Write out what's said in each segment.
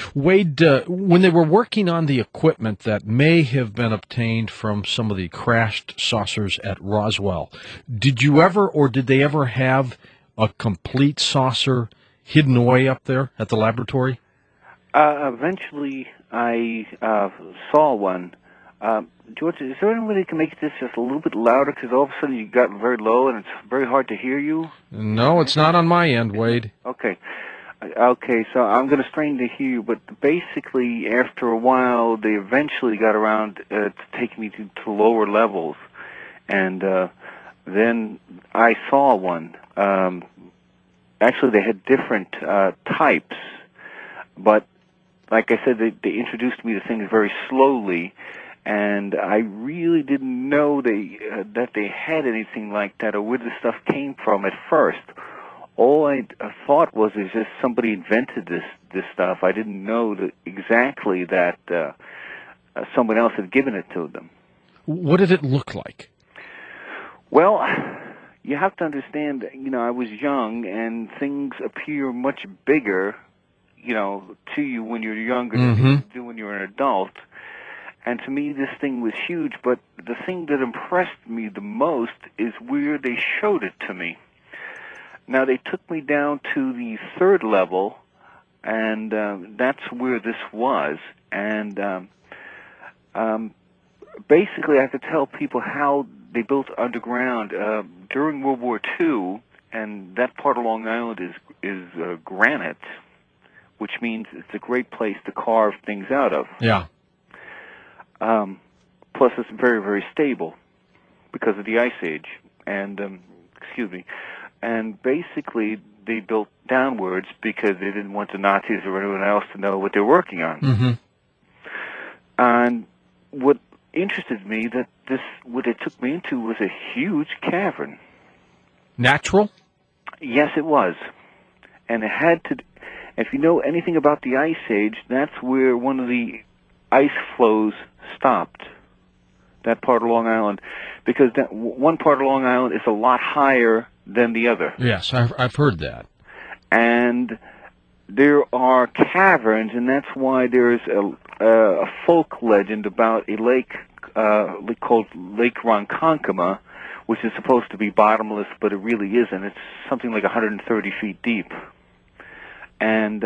Wade, when they were working on the equipment that may have been obtained from some of the crashed saucers at Roswell, did you ever or did they ever have a complete saucer hidden away up there at the laboratory? Eventually, I saw one. George, is there any way they can make this just a little bit louder? Because all of a sudden you got very low and it's very hard to hear you. No, it's not on my end, Wade. Okay. Okay, so I'm going to strain to hear you, but basically, after a while, they eventually got around to taking me to lower levels, and then I saw one. Actually, they had different types, but like I said, they introduced me to things very slowly, and I really didn't know that they had anything like that or where the stuff came from at first. All I thought was is just somebody invented this stuff. I didn't know exactly that someone else had given it to them. What did it look like? Well, you have to understand, I was young, and things appear much bigger, to you when you're younger than they do when you're an adult. And to me, this thing was huge, but the thing that impressed me the most is where they showed it to me. Now, they took me down to the third level, and that's where this was. And basically, I have to tell people how they built underground. During World War II, and that part of Long Island is granite, which means it's a great place to carve things out of. Yeah. Plus, it's very, very stable because of the Ice Age. And, And basically, they built downwards because they didn't want the Nazis or anyone else to know what they're working on. Mm-hmm. And what interested me what it took me into was a huge cavern. Natural? Yes, it was. And it had to. If you know anything about the Ice Age, that's where one of the ice flows stopped. That part of Long Island, because that one part of Long Island is a lot higher than the other. Yes, I've heard that. And there are caverns, and that's why there's a folk legend about a lake called Lake Ronkonkoma, which is supposed to be bottomless, but it really isn't. It's something like 130 feet deep. And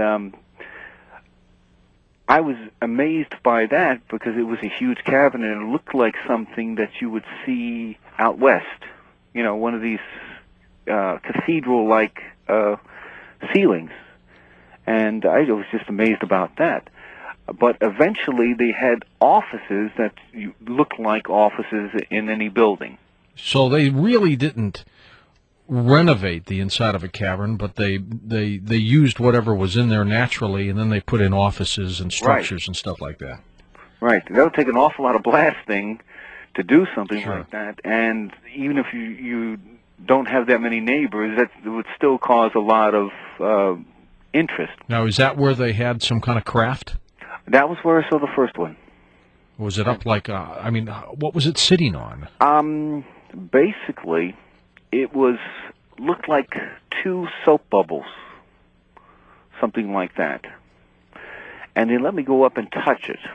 I was amazed by that because it was a huge cavern, and it looked like something that you would see out west. One of these cathedral-like ceilings. And I was just amazed about that. But eventually they had offices that looked like offices in any building. So they really didn't renovate the inside of a cavern, but they used whatever was in there naturally, and then they put in offices and structures and stuff like that. Right. That would take an awful lot of blasting to do something like that. And even if you don't have that many neighbors, that would still cause a lot of interest. Now, is that where they had some kind of craft? That was where I saw the first one. Was it up like, what was it sitting on? Basically, it looked like two soap bubbles, something like that. And they let me go up and touch it.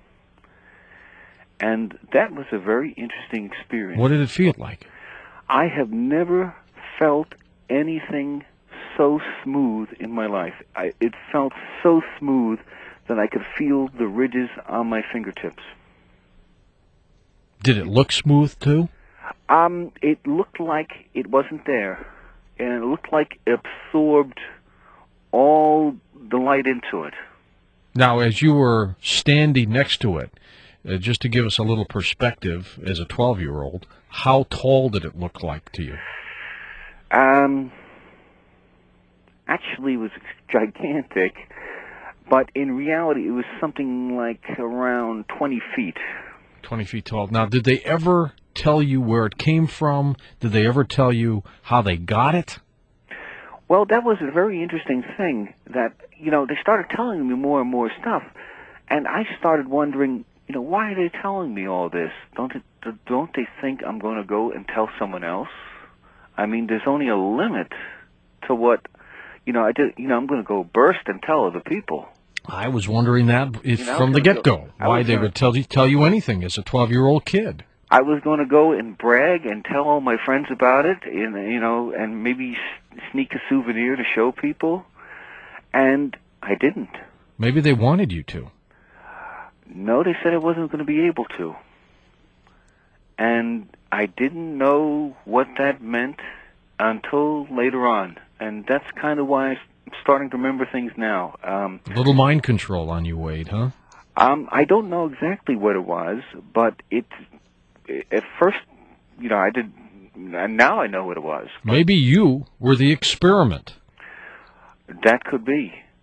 And that was a very interesting experience. What did it feel like? I have never felt anything so smooth in my life. It felt so smooth that I could feel the ridges on my fingertips. Did it look smooth, too? It looked like it wasn't there. And it looked like it absorbed all the light into it. Now, as you were standing next to it, just to give us a little perspective as a 12-year-old, how tall did it look like to you? Actually, it was gigantic, but in reality, it was something like around 20 feet. 20 feet tall. Now, did they ever tell you where it came from? Did they ever tell you how they got it? Well, that was a very interesting thing that, they started telling me more and more stuff, and I started wondering, why are they telling me all this? Don't they think I'm going to go and tell someone else? I mean, there's only a limit to what, I'm going to go burst and tell other people. I was wondering that if, You know, from the 'cause get-go, I why was they gonna, would tell you anything as a 12-year-old kid. I was going to go and brag and tell all my friends about it, and and maybe sneak a souvenir to show people, and I didn't. Maybe they wanted you to. No, they said I wasn't going to be able to, and I didn't know what that meant until later on, and that's kind of why I'm starting to remember things now. A little mind control on you, Wade, huh? I don't know exactly what it was, but at first, I did, and now I know what it was. Maybe you were the experiment. That could be.